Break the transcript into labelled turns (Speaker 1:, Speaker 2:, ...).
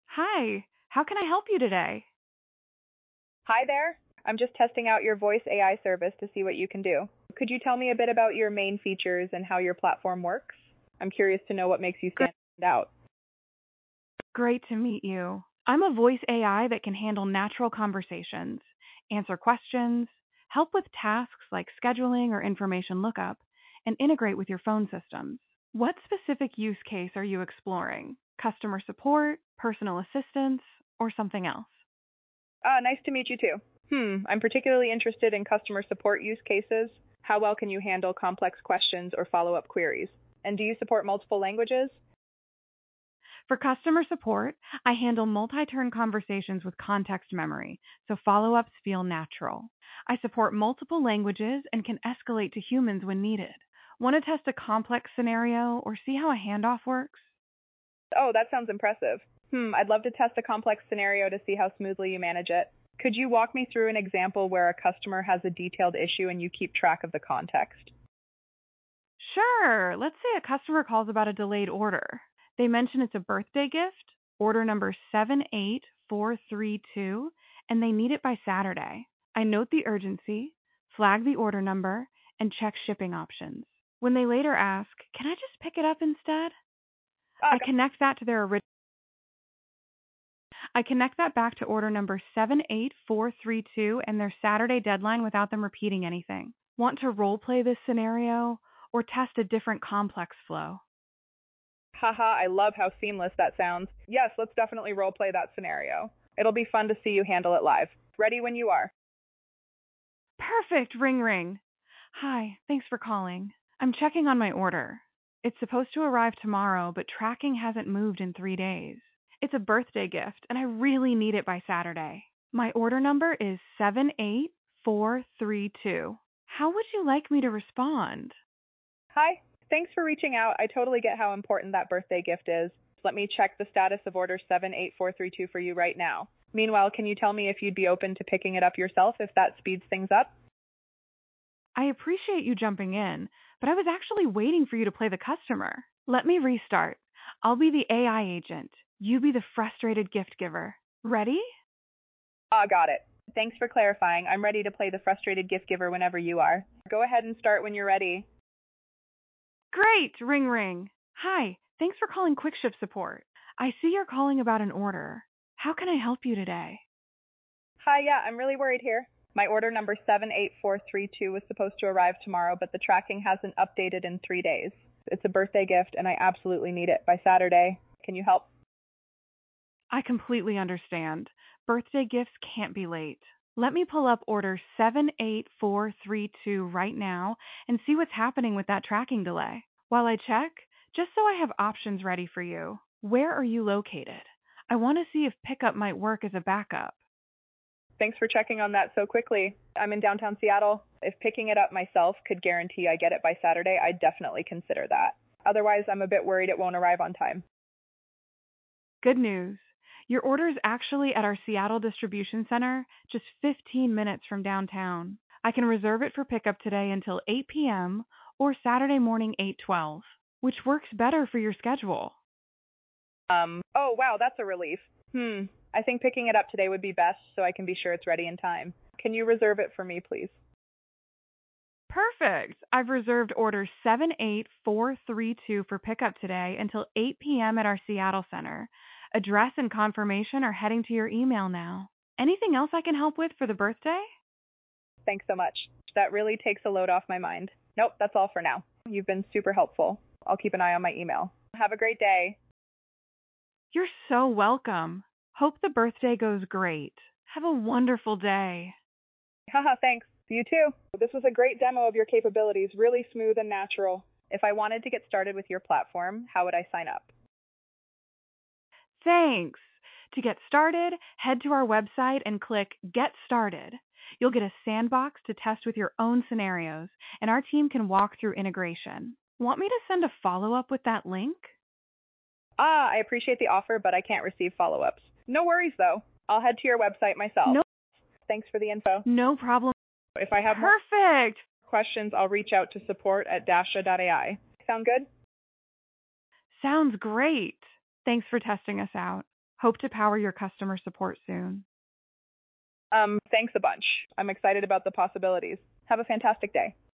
Speaker 1: Hi, how can I help you today?
Speaker 2: Hi there. I'm just testing out your voice AI service to see what you can do. Could you tell me a bit about your main features and how your platform works? I'm curious to know what makes you
Speaker 1: Gr-
Speaker 2: stand out.
Speaker 1: Great to meet you. I'm a voice AI that can handle natural conversations, answer questions, help with tasks like scheduling or information lookup, and integrate with your phone systems. What specific use case are you exploring? Customer support, personal assistance, or something else?
Speaker 2: Nice to meet you too. I'm particularly interested in customer support use cases. How well can you handle complex questions or follow up queries? And do you support multiple languages?
Speaker 1: For customer support, I handle multi-turn conversations with context memory, so follow-ups feel natural. I support multiple languages and can escalate to humans when needed. Want to test a complex scenario or see how a handoff works?
Speaker 2: Oh, that sounds impressive. I'd love to test a complex scenario to see how smoothly you manage it. Could you walk me through an example where a customer has a detailed issue and you keep track of the context?
Speaker 1: Sure. Let's say a customer calls about a delayed order. They mention it's a birthday gift, order number 78432, and they need it by Saturday. I note the urgency, flag the order number, and check shipping options. When they later ask, "Can I just pick it up instead?"
Speaker 2: Ah,
Speaker 1: I connect that to their original I connect that back to order number 78432 and their Saturday deadline without them repeating anything. Want to role play this scenario or test a different complex flow?
Speaker 2: Haha, I love how seamless that sounds. Yes, let's definitely role play that scenario. It'll be fun to see you handle it live. Ready when you are.
Speaker 1: Perfect. Ring ring. Hi, thanks for calling. I'm checking on my order. It's supposed to arrive tomorrow, but tracking hasn't moved in 3 days. It's a birthday gift, and I really need it by Saturday. My order number is 78432. How would you like me to respond?
Speaker 2: Hi, thanks for reaching out. I totally get how important that birthday gift is. Let me check the status of order 78432 for you right now. Meanwhile, can you tell me if you'd be open to picking it up yourself if that speeds things up?
Speaker 1: I appreciate you jumping in, but I was actually waiting for you to play the customer. Let me restart. I'll be the AI agent. You be the frustrated gift giver. Ready?
Speaker 2: Ah, got it. Thanks for clarifying. I'm ready to play the frustrated gift giver whenever you are. Go ahead and start when you're ready.
Speaker 1: Great! Ring ring. Hi, thanks for calling Quick Ship Support. I see you're calling about an order. How can I help you today?
Speaker 2: Hi, yeah, I'm really worried here. My order number 78432 was supposed to arrive tomorrow, but the tracking hasn't updated in 3 days. It's a birthday gift, and I absolutely need it by Saturday. Can you help?
Speaker 1: I completely understand. Birthday gifts can't be late. Let me pull up order 78432 right now and see what's happening with that tracking delay. While I check, just so I have options ready for you, where are you located? I want to see if pickup might work as a backup.
Speaker 2: Thanks for checking on that so quickly. I'm in downtown Seattle. If picking it up myself could guarantee I get it by Saturday, I'd definitely consider that. Otherwise, I'm a bit worried it won't arrive on time.
Speaker 1: Good news. Your order is actually at our Seattle distribution center, just 15 minutes from downtown. I can reserve it for pickup today until 8 p.m. or Saturday morning 8:12, which works better for your schedule.
Speaker 2: Oh wow, that's a relief. I think picking it up today would be best so I can be sure it's ready in time. Can you reserve it for me, please?
Speaker 1: Perfect. I've reserved order 78432 for pickup today until 8 p.m. at our Seattle center. Address and confirmation are heading to your email now. Anything else I can help with for the birthday?
Speaker 2: Thanks so much. That really takes a load off my mind. Nope, that's all for now. You've been super helpful. I'll keep an eye on my email. Have a great day.
Speaker 1: You're so welcome. Hope the birthday goes great. Have a wonderful day.
Speaker 2: Haha, thanks. You too. This was a great demo of your capabilities, really smooth and natural. If I wanted to get started with your platform, how would I sign up?
Speaker 1: Thanks. To get started, head to our website and click Get Started. You'll get a sandbox to test with your own scenarios, and our team can walk through integration. Want me to send a follow up with that link?
Speaker 2: I appreciate the offer, but I can't receive follow ups. No worries, though. I'll head to your website myself.
Speaker 1: No,
Speaker 2: Thanks for the info.
Speaker 1: no problem.
Speaker 2: If I have more
Speaker 1: Perfect.
Speaker 2: questions, I'll reach out to support@dasha.ai. Sound good?
Speaker 1: Sounds great. Thanks for testing us out. Hope to power your customer support soon.
Speaker 2: Thanks a bunch. I'm excited about the possibilities. Have a fantastic day.